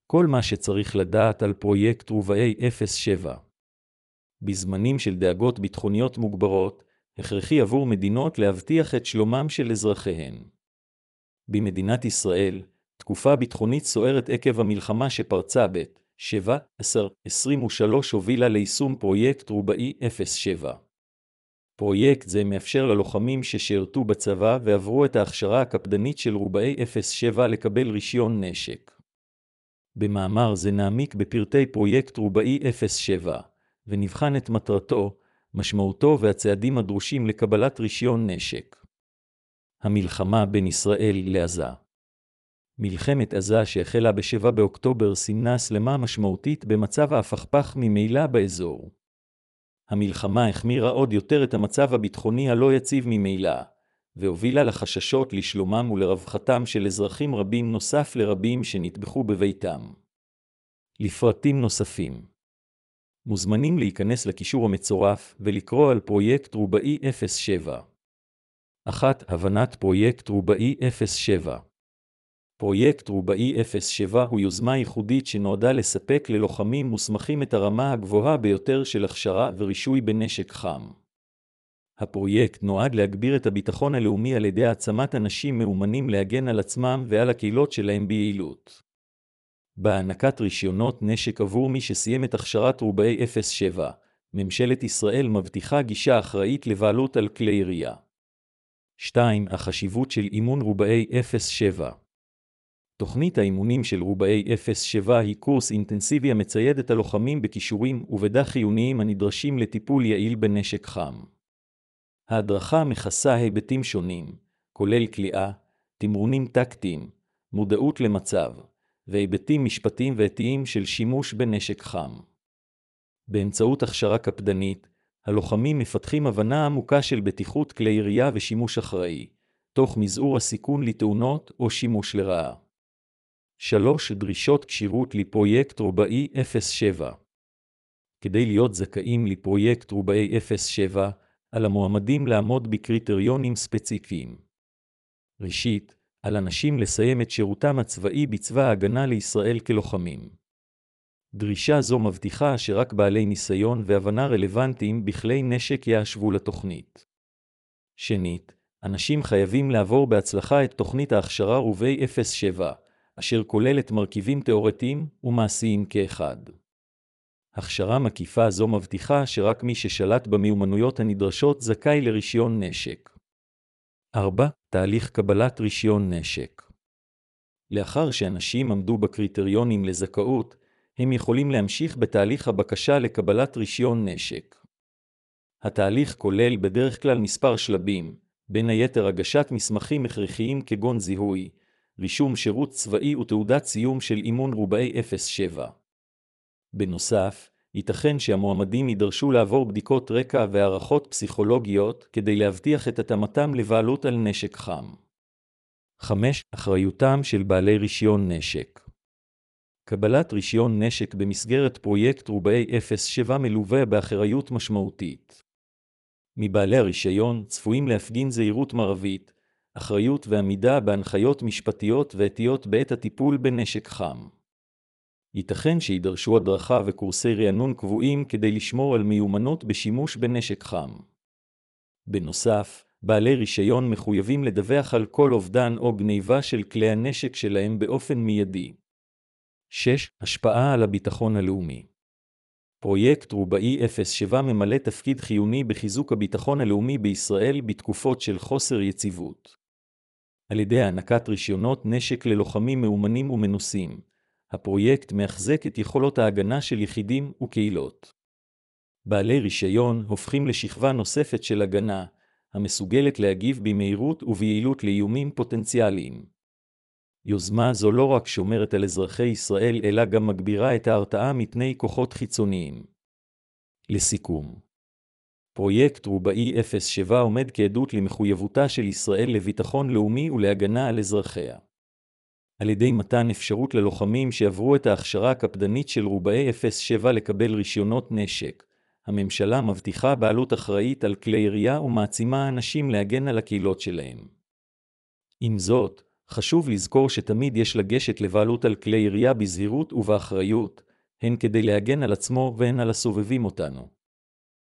כל מה שצריך לדעת על פרויקט רובעי 07. בזמנים של דאגות ביטחוניות מוגברות, הכרחי עבור מדינות להבטיח את שלומם של אזרחיהן. במדינת ישראל, תקופה ביטחונית סוערת עקב המלחמה שפרצה ב-7-10-23 הובילה ליישום פרויקט רובעי 07. פרויקט זה מאפשר ללוחמים ששירתו בצבא ועברו את ההכשרה הקפדנית של רובעי 07 לקבל רישיון נשק. במאמר זה נעמיק בפרטי פרויקט רובעי 07, ונבחן את מטרתו, משמעותו והצעדים הדרושים לקבלת רישיון נשק. המלחמה בין ישראל לעזה. מלחמת עזה שהחלה ב-7 באוקטובר סימנה הסלמה משמעותית במצב ההפכפך ממילא באזור. המלחמה החמירה עוד יותר את המצב הביטחוני הלא יציב ממילא, והובילה לחששות לשלומם ולרווחתם של אזרחים רבים נוסף לרבים שנטבחו בביתם. לפרטים נוספים. מוזמנים להיכנס לקישור המצורף ולקרוא על פרויקט רובעי 07. 1. הבנת פרויקט רובעי 07. פרויקט רובעי 07 הוא יוזמה ייחודית שנועדה לספק ללוחמים מוסמכים את הרמה הגבוהה ביותר של הכשרה ורישוי בנשק חם. הפרויקט נועד להגביר את הביטחון הלאומי על ידי העצמת אנשים מאומנים להגן על עצמם ועל הקהילות שלהם ביעילות. בהענקת רישיונות נשק עבור מי שסיים את הכשרת רובעי 07, ממשלת ישראל מבטיחה גישה אחראית לבעלות על כלי ירייה. 2. החשיבות של אימון רובעי 07. תוכנית האימונים של רובעי 07 היא קורס אינטנסיבי המצייד את הלוחמים בכישורים ובידע חיוניים הנדרשים לטיפול יעיל בנשק חם. ההדרכה מכסה היבטים שונים, כולל כליאה, תמרונים טקטיים, מודעות למצב, והיבטים משפטיים ואתיים של שימוש בנשק חם. באמצעות הכשרה קפדנית, הלוחמים מפתחים הבנה עמוקה של בטיחות כלי ירייה ושימוש אחראי, תוך מזעור הסיכון לתאונות או שימוש לרעה. 3. דרישות כשירות לפרויקט רובעי 07. כדי להיות זכאים לפרויקט רובעי 07, על המועמדים לעמוד בקריטריונים ספציפיים. ראשית, על אנשים לסיים את שירותם הצבאי בצבא ההגנה לישראל כלוחמים. דרישה זו מבטיחה שרק בעלי ניסיון והבנה רלוונטיים בכלי נשק יאשרו לתוכנית. שנית, אנשים חייבים לעבור בהצלחה את תוכנית ההכשרה רובעי 07, אשר כוללת מרכיבים תיאורטיים ומעשיים כאחד. הכשרה מקיפה זו מבטיחה שרק מי ששלט במיומנויות הנדרשות זכאי לרישיון נשק. 4. תהליך קבלת רישיון נשק. לאחר שאנשים עמדו בקריטריונים לזכאות, הם יכולים להמשיך בתהליך הבקשה לקבלת רישיון נשק. התהליך כולל בדרך כלל מספר שלבים, בין היתר הגשת מסמכים הכרחיים כגון זיהוי, רישום שירות צבאי ותעודת סיום של אימון רובעי 07. בנוסף, ייתכן שהמועמדים יידרשו לעבור בדיקות רקע והערכות פסיכולוגיות כדי להבטיח את התאמתם לבעלות על נשק חם. 5. אחריותם של בעלי רישיון נשק. קבלת רישיון נשק במסגרת פרויקט רובעי 07 מלווה באחריות משמעותית. מבעלי הרישיון צפויים להפגין זהירות מרבית, אחריות ועמידה בהנחיות משפטיות ואתיות בעת הטיפול בנשק חם. ייתכן שידרשו הדרכה וקורסי רענון קבועים כדי לשמור על מיומנות בשימוש בנשק חם. בנוסף, בעלי רישיון מחויבים לדווח על כל אובדן או גניבה של כלי הנשק שלהם באופן מיידי. 6. השפעה על הביטחון הלאומי. פרויקט רובעי 07 ממלא תפקיד חיוני בחיזוק הביטחון הלאומי בישראל בתקופות של חוסר יציבות. על ידי הענקת רישיונות נשק ללוחמים מאומנים ומנוסים, הפרויקט מחזק את יכולות ההגנה של יחידים וקהילות. בעלי רישיון הופכים לשכבה נוספת של הגנה, המסוגלת להגיב במהירות וביעילות לאיומים פוטנציאליים. יוזמה זו לא רק שומרת על אזרחי ישראל אלא גם מגבירה את ההרתעה מפני כוחות חיצוניים. לסיכום, פרויקט רובעי 07 עומד כעדות למחויבותה של ישראל לביטחון לאומי ולהגנה על אזרחיה. על ידי מתן אפשרות ללוחמים שעברו את ההכשרה הקפדנית של רובעי 07 לקבל רישיונות נשק, הממשלה מבטיחה בעלות אחראית על כלי ירייה ומעצימה אנשים להגן על הקהילות שלהם. עם זאת, חשוב לזכור שתמיד יש לגשת לבעלות על כלי ירייה בזהירות ובאחריות, הן כדי להגן על עצמו והן על הסובבים אותנו.